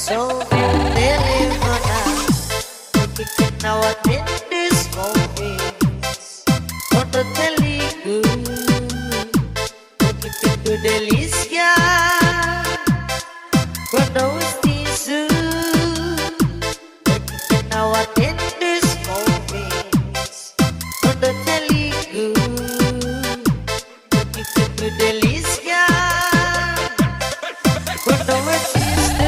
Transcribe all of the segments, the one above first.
So telephone now in this moment Untuk teliku Begitu delisia Quando stisu Now in this moment Untuk teliku Begitu delisia Quando stisu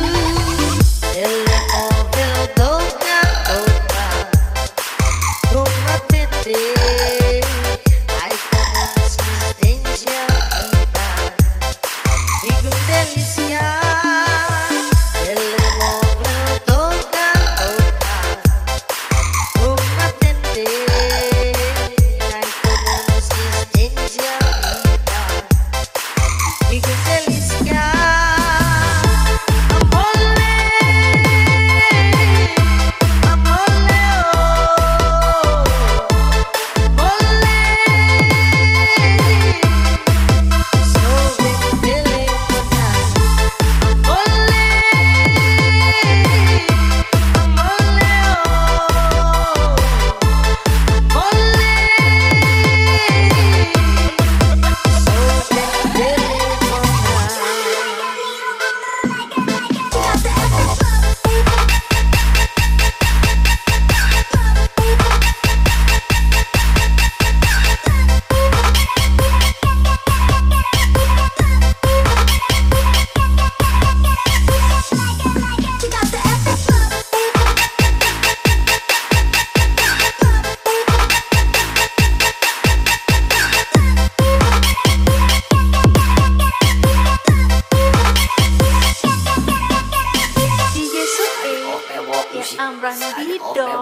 Ambrang Dido.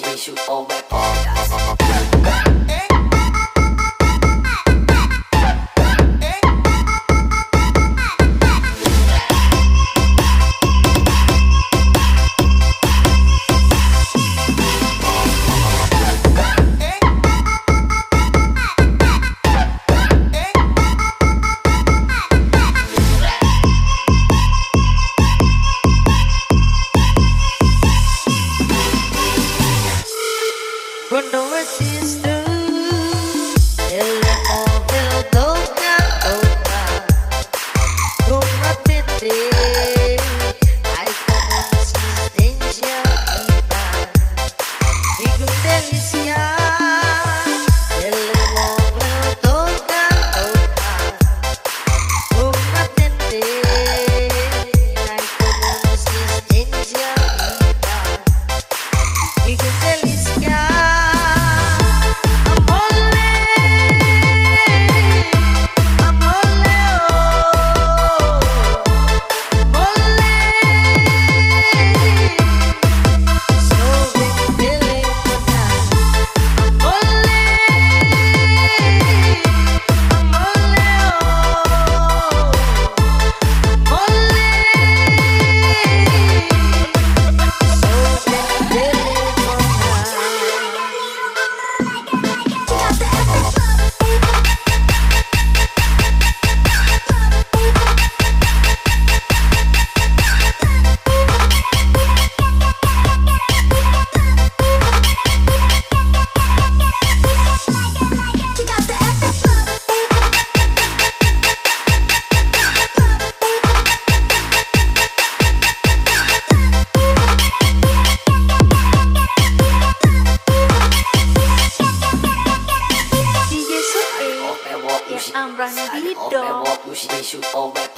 Quando esisto ele móvel toca, toca como atender ai como insistência vida e com delícia ele móvel toca, toca como atender ai como insistência vida e com delícia. Ambrang Dido.